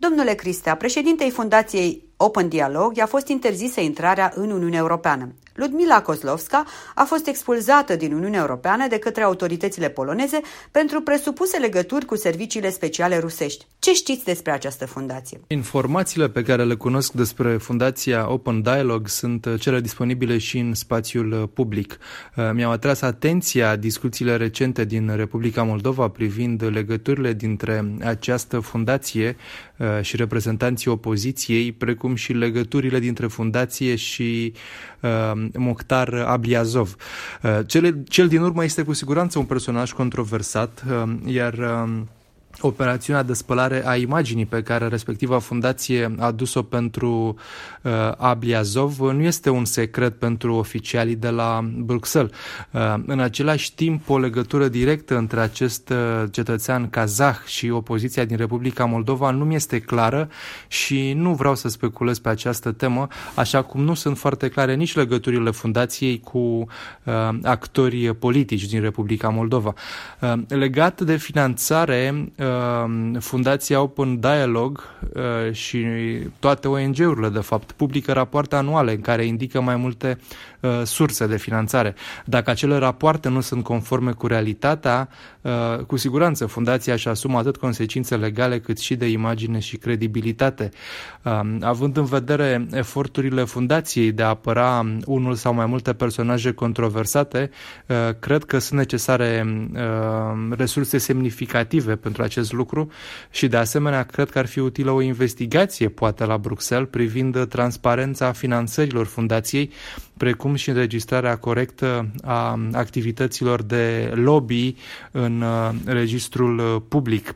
Domnule Cristea, președintei Fundației Open Dialog i-a fost interzisă intrarea în Uniunea Europeană. Ludmila Kozlovska a fost expulzată din Uniunea Europeană de către autoritățile poloneze pentru presupuse legături cu serviciile speciale rusești. Ce știți despre această fundație? Informațiile pe care le cunosc despre Fundația Open Dialog sunt cele disponibile și în spațiul public. Mi-au atras atenția discuțiile recente din Republica Moldova privind legăturile dintre această fundație și reprezentanții opoziției, precum și legăturile dintre fundație și Mokhtar Ablyazov. Cel din urmă este cu siguranță un personaj controversat, iar operațiunea de spălare a imaginii pe care respectiva fundație a dus-o pentru Ablyazov nu este un secret pentru oficialii de la Bruxelles. În același timp, o legătură directă între acest cetățean kazah și opoziția din Republica Moldova nu mi este clară și nu vreau să speculez pe această temă, așa cum nu sunt foarte clare nici legăturile fundației cu actori politici din Republica Moldova. Legat de finanțare, Fundația Open Dialog și toate ONG-urile, de fapt, publică rapoarte anuale în care indică mai multe surse de finanțare. Dacă acele rapoarte nu sunt conforme cu realitatea, cu siguranță fundația își asumă atât consecințe legale cât și de imagine și credibilitate. Având în vedere eforturile fundației de a apăra unul sau mai multe personaje controversate, cred că sunt necesare resurse semnificative pentru acest lucru și de asemenea cred că ar fi utilă o investigație poate la Bruxelles privind transparența finanțărilor fundației, precum și înregistrarea corectă a activităților de lobby în registrul public,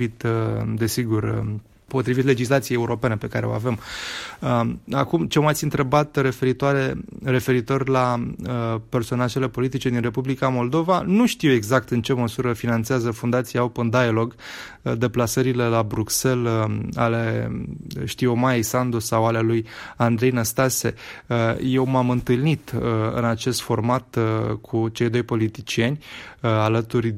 potrivit legislației europene pe care o avem. Acum, ce m-ați întrebat referitor la personajele politice din Republica Moldova, nu știu exact în ce măsură finanțează Fundația Open Dialog deplasările la Bruxelles ale, Maia Sandu sau ale lui Andrei Năstase. Eu m-am întâlnit în acest format cu cei doi politicieni, alături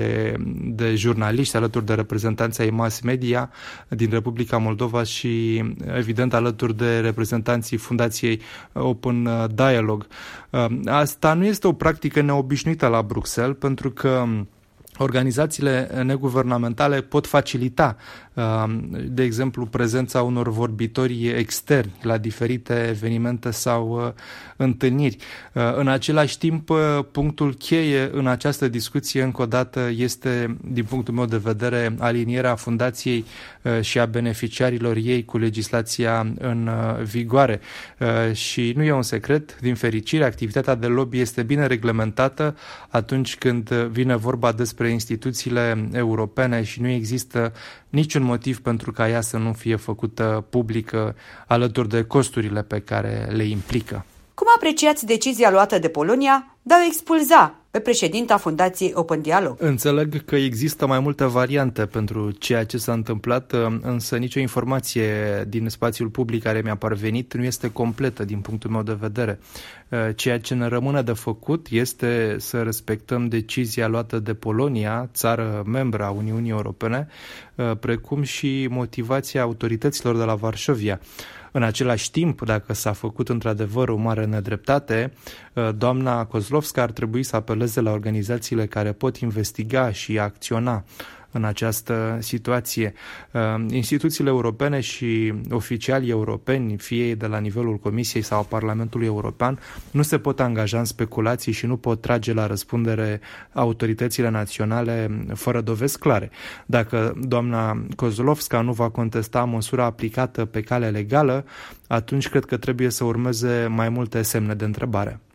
de jurnaliști, alături de reprezentanții ai mass media din Republica Moldova și, evident, alături de reprezentanții Fundației Open Dialog. Asta nu este o practică neobișnuită la Bruxelles, pentru că organizațiile neguvernamentale pot facilita, de exemplu, prezența unor vorbitori externi la diferite evenimente sau întâlniri. În același timp, punctul cheie în această discuție, încă o dată, este, din punctul meu de vedere, alinierea fundației și a beneficiarilor ei cu legislația în vigoare. Și nu e un secret, din fericire, activitatea de lobby este bine reglementată atunci când vine vorba despre instituțiile europene și nu există niciun motiv pentru ca ea să nu fie făcută publică alături de costurile pe care le implică. Cum apreciați decizia luată de Polonia de a expulza pe președinta Fundației Open Dialog? Înțeleg că există mai multe variante pentru ceea ce s-a întâmplat, însă nicio informație din spațiul public care mi-a parvenit nu este completă din punctul meu de vedere. Ceea ce ne rămâne de făcut este să respectăm decizia luată de Polonia, țară membră a Uniunii Europene, precum și motivația autorităților de la Varșovia. În același timp, dacă s-a făcut într-adevăr o mare nedreptate, doamna Kozlovska ar trebui să apeleze la organizațiile care pot investiga și acționa în această situație. Instituțiile europene și oficialii europeni, fie ei de la nivelul Comisiei sau Parlamentului European, nu se pot angaja în speculații și nu pot trage la răspundere autoritățile naționale fără dovezi clare. Dacă doamna Kozlovska nu va contesta măsura aplicată pe cale legală, atunci cred că trebuie să urmeze mai multe semne de întrebare.